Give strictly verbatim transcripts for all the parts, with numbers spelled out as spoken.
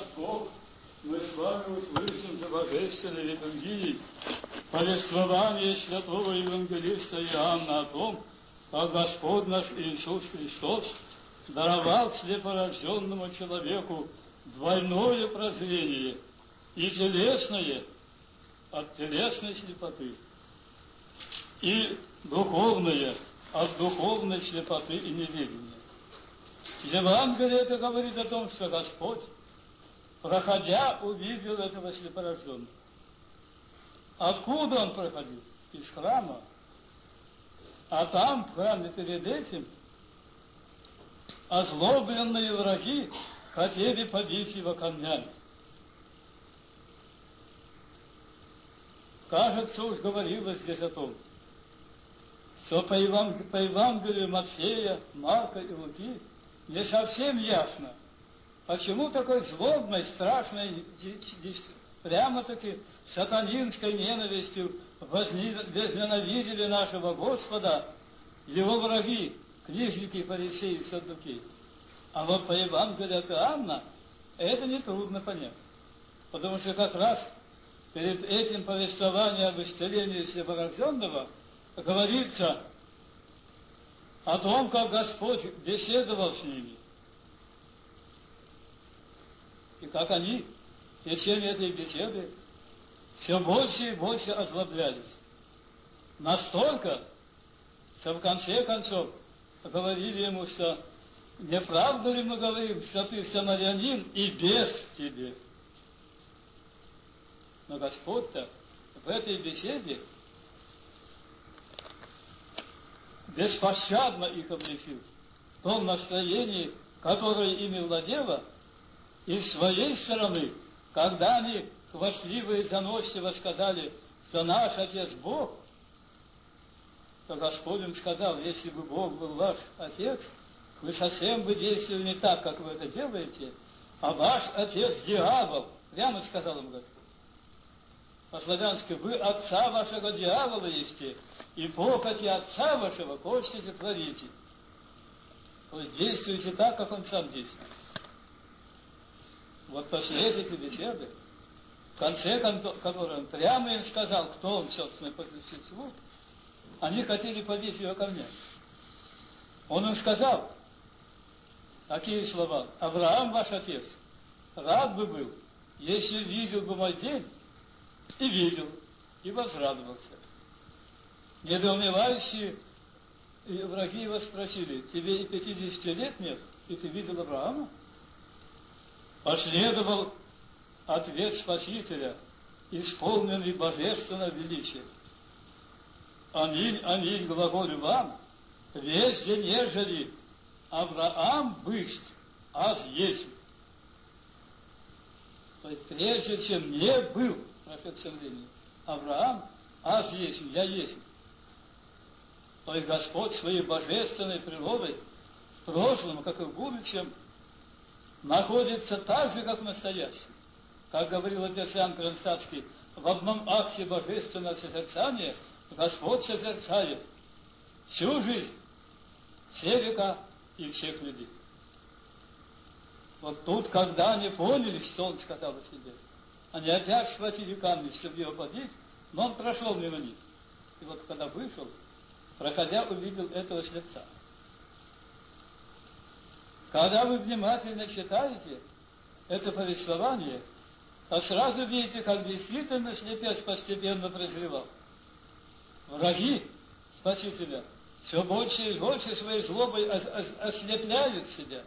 Бог, мы с вами услышим за божественной литургией повествование святого евангелиста Иоанна о том, как Господь наш Иисус Христос даровал слепорожденному человеку двойное прозрение, и телесное от телесной слепоты, и духовное от духовной слепоты и неведения. Евангелие это говорит о том, что Господь, проходя, увидел этого слепорожденного. Откуда он проходил? Из храма. А там, в храме перед этим, озлобленные враги хотели побить его камнями. Кажется, уж говорилось здесь о том, что по Евангелию, по Евангелию Матфея, Марка и Луки не совсем ясно, почему такой злобной, страшной, прямо-таки сатанинской ненавистью возненавидели нашего Господа его враги, книжники, фарисеи и саддуки. А вот по Евангелию от Иоанна это нетрудно понять, потому что как раз перед этим повествованием об исцелении слепорожденного говорится о том, как Господь беседовал с ними, и как они в течение этой беседы все больше и больше озлоблялись. Настолько, что в конце концов говорили ему, что не правда ли мы говорим, что ты самарянин и бес тебе? Но Господь-то в этой беседе беспощадно их обличил в том настроении, которое ими владело, и с своей стороны, когда они хвастливо и заносчиво сказали, что наш Отец Бог, то Господь им сказал, если бы Бог был ваш Отец, вы совсем бы действовали не так, как вы это делаете, а ваш Отец дьявол. Прямо сказал им Господь. По-славянски, вы отца вашего дьявола есте, и похоти отца вашего хочете творите. То есть действуйте так, как он сам действует. Вот после этой беседы, в конце которой он прямо им сказал, кто он, собственно, по существу, они хотели побить его камнями. Он им сказал такие слова: Авраам ваш отец рад бы был, если видел бы мой день, и видел, и возрадовался. Недоумевающие враги его спросили: тебе и пятидесяти лет нет, и ты видел Авраама? Последовал ответ Спасителя, исполненный божественного величия. Аминь, аминь, глаголю вам, везде нежели Авраам бысть, аз есть. То есть прежде чем не был, прошед все время, Авраам, аз есть, я есть. То есть Господь своей божественной природой в прошлом, как и в будущем, находится так же, как в настоящем. Как говорил отец Иоанн Кронштадтский, в одном акте божественного созерцания Господь созерцает всю жизнь, все века и всех людей. Вот тут, когда они поняли, что он сказал о себе, они опять схватили камни, чтобы его побить, но он прошел мимо них. И вот когда вышел, проходя, увидел этого слепца. Когда вы внимательно читаете это повествование, то сразу видите, как действительно слепец постепенно прозревал. Враги Спасителя все больше и больше своей злобой ослепляют себя.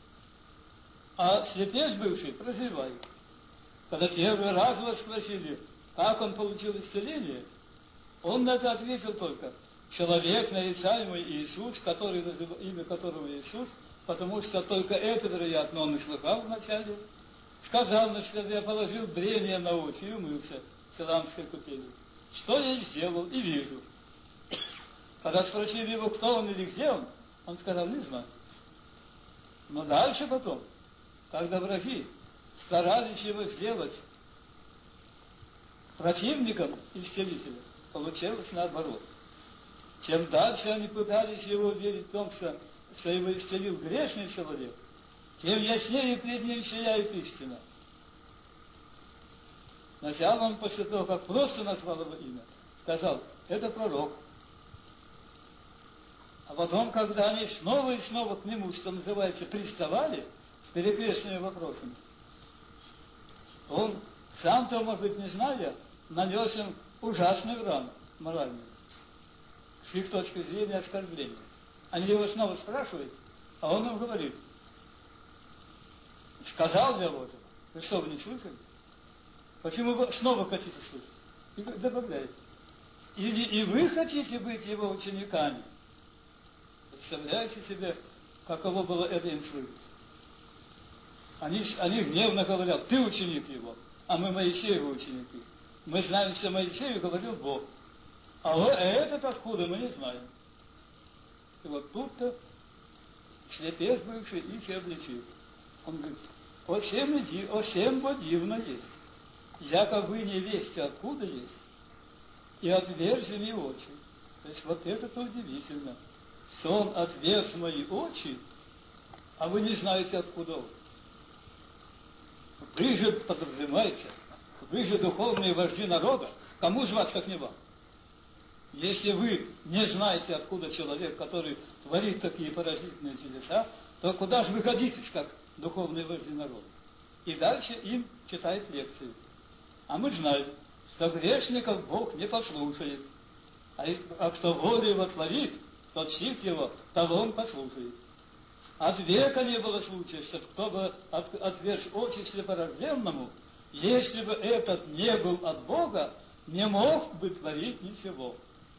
А слепец бывший прозревает. Когда первый раз вас спросили, как он получил исцеление, он на это ответил только: человек, нарицаемый Иисус, который, имя которого Иисус, потому что только это, вероятно, он и слыхал вначале, сказал, на что я положил бремя на очи и умылся в Силамской купели. Что я и сделал, и вижу. Когда спросили его, кто он или где он, он сказал: не знаю. Но дальше потом, когда враги старались его сделать противником исцелителя, получилось наоборот. Чем дальше они пытались его уверить в том, что, что его исцелил грешный человек, тем яснее пред ним сияет истина. Сначала он после того, как просто назвал его имя, сказал, это пророк. А потом, когда они снова и снова к нему, что называется, приставали с перекрестными вопросами, он, сам-то, может быть, не зная, нанес им ужасную рану моральную, с их точки зрения оскорбления. Они его снова спрашивают, а он им говорит, сказал я вот это. Вы что, вы не слышали? Почему вы снова хотите слышать? И добавляет, или и вы хотите быть его учениками? Представляете себе, каково было это им слышать? Они, они гневно говорят, ты ученик его, а мы Моисеевы ученики. Мы знаем, что Моисею говорил Бог. А вот этот откуда, мы не знаем. И вот тут-то слепец бывший их и обличил. Он говорит, о всем, о всем бо дивно есть, яко вы не весть откуда есть, и отвержены очи. То есть вот это-то удивительно, что он отверз мои очи, а вы не знаете, откуда он. Вы же подразумеваете, вы же духовные вожди народа, кому звать, как не вам? Если вы не знаете, откуда человек, который творит такие поразительные чудеса, то куда же вы годитесь, как духовные вожди народа? И дальше им читает лекции. А мы знаем, что грешников Бог не послушает, а, а кто волю его творит, тот щит его, того он послушает. От века не было случая, чтобы кто бы от, отверз очи слепорожденному, если бы этот не был от Бога, не мог бы творить ничего.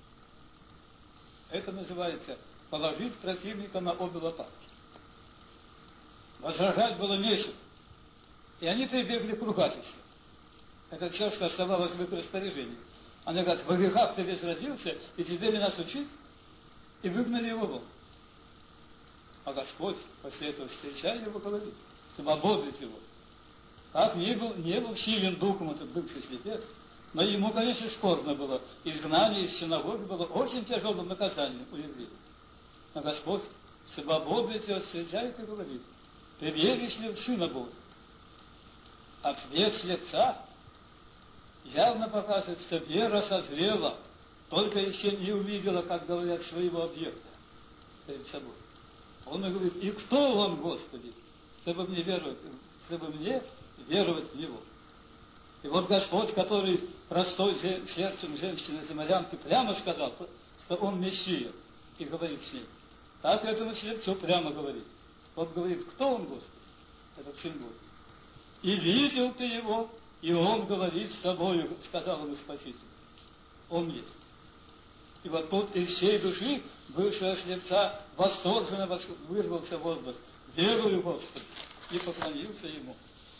Это называется положить противника на обе лопатки. Возражать было нечего. И они прибегли к ругательству. Это все, что оставалось в их распоряжении. Они говорят, во грехах ты весь родился, и тебе ли нас учить? И выгнали его вон. А Господь после этого встречает его, говорит, чтобы ободрить его. Как не был, не был силен духом этот бывший слепец, но ему, конечно, скорбно было. Изгнание из синагоги было очень тяжелым наказанием у евреев. Но Господь, чтобы ободрить его, встречает и говорит, ты веришь ли в Сына Божия? Ответ слепца явно показывает, что вера созрела, только еще не увидела, как говорят, своего объекта перед собой. Он и говорит, и кто он, Господи, чтобы мне веровать, чтобы мне веровать в Него. И вот Господь, который простой сердцем женщины-самарянки прямо сказал, что он Мессия, и говорит с ним. Так этому слепцу прямо говорит. Он говорит, кто он, Господи? Этот Сын Божий. И видел ты его, и он говорит с тобою, сказал ему Спаситель. Он есть. И вот тут из всей души бывшего слепца восторженно вырвался возглас: верую, Господи, и поклонился ему.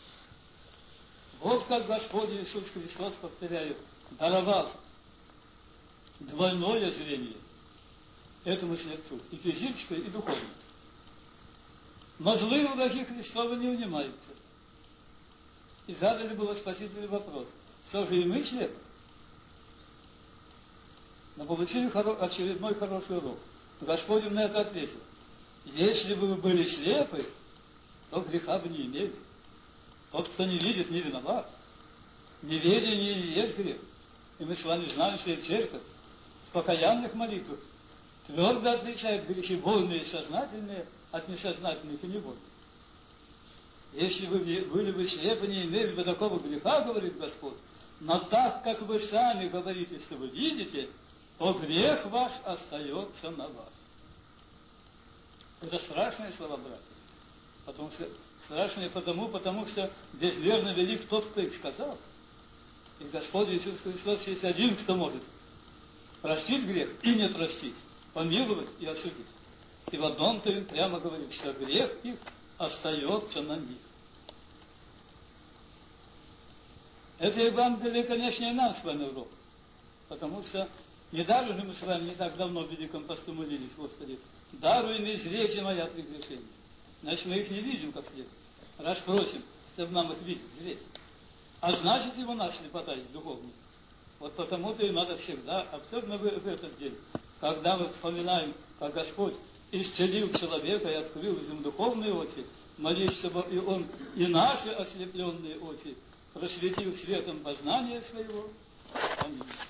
Вот как Господь Иисус Христос, повторяю, даровал двойное зрение этому слепцу, и физическое, и духовное. Но злые враги Христова не унимаются. И задали было Спасителю вопрос: что же и мы слепы? Но получили очередной хороший урок. Господь им на это ответил: если бы вы были слепы, то греха бы не имели. Тот, кто не видит, не виноват. Неведение не есть грех. И мы с вами знаем, что и церковь в покаянных молитвах твердо отличает грехи вольные и сознательные от несознательных и невольных. Если вы были бы слепы, не имели бы такого греха, говорит Господь, но так как вы сами говорите, что вы видите, то грех ваш остается на вас. Это страшные слова, братья. Потому что, страшные потому, потому что безверно велик тот, кто их сказал. И Господь Иисус Христос есть один, кто может простить грех и не простить, помиловать и осудить. И в одном-то им прямо говорит, что грех их остается на них. Это Евангелие, конечно, и нам с вами урок. Потому что недаром же мы с вами не так давно в Великом посту молились: Господи, даруй мне зречь моя прегрешения. Значит, мы их не видим как следует. Раз просим, чтобы нам их видеть, зреть. А значит, его наша слепота есть духовная. Вот потому-то и надо всегда, особенно в, в этот день, когда мы вспоминаем, как Господь исцелил человека и открыл ему духовные очи, молись, чтобы и он, и наши ослепленные очи просветил светом познания своего. Аминь.